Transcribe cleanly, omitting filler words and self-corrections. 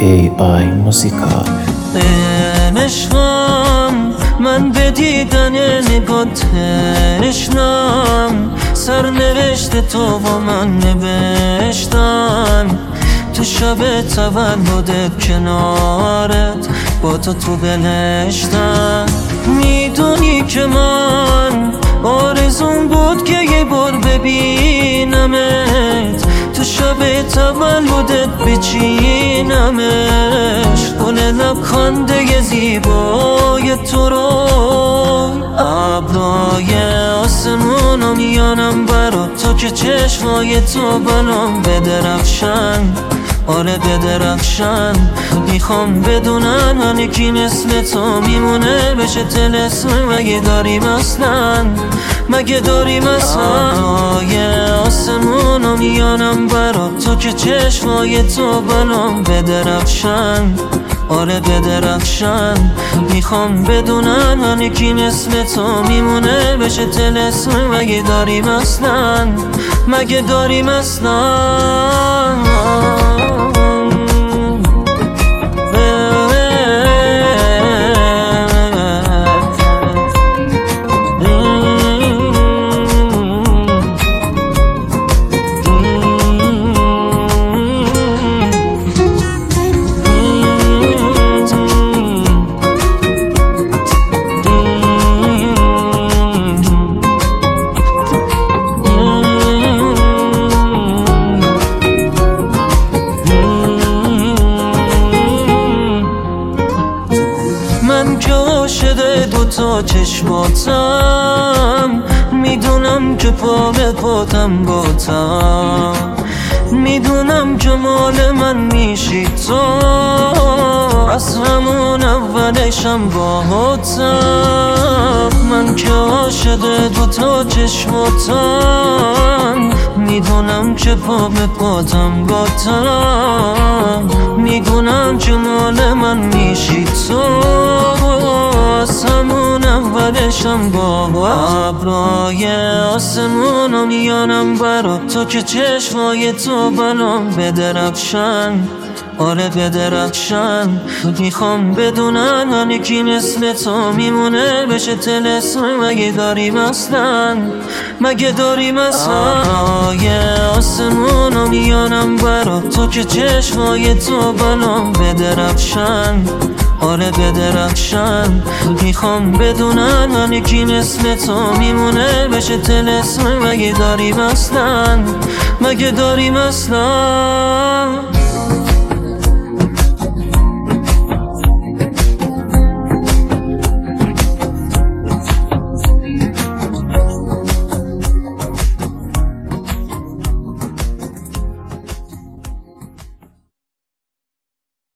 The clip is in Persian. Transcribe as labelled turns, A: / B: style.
A: AI موزیکا.
B: عشقم من به دیدن نگات تشنم، سرنوشت تو و من نوشتم. تو شب تولدت کنارت با تو بهشتم. میدونی که من آرزون بود که یه بار ببینمت، تو شب تولدت بچینمش. گل لبخنده زیبای تو رو ابرای آسمونم میانم برا تو که چشمای تو بلام بدرخشن، آره بدرخشن. میخوام بدونن هنی کی مثل تو میمونه بشه طلسم. مگه داریم اصلا، مگه داریم اصلا؟ آبرای آسمونو میانم برا تو که چشمای تو بلام بدرخشن، آره بدرخشن. میخوام بدونن هنی کی مثل تو میمونه بشه طلسم. مگه داریم اصلا، مگه داریم اصلا؟ من که عاشق دوتا چشماتم، میدونم که پا به پاتم باتم. میدونم که مال من میشی تو، از همون اولشم باهاتم. من که عاشق دوتا چشماتم، میدونم که پا به پاتم باتم. میدونم که مال من میشی تو، از همون اولشم با ابرای آسمونو میانم برا تو که چشمای تو بلام بدرخشن، آره بدرخشن. میخوام بدونن هنی کی مثل تو میمونه بشه طلسم. مگه داریم اصلا، مگه داریم اصلا؟ آبرای آسمونو میانم برا تو که چشمای تو بلام بدرخشن، آره بدرخشن. میخوام بدونن هنی کی مثل تو میمونه بشه طلسم. مگه داریم اصلا، مگه داریم اصلا؟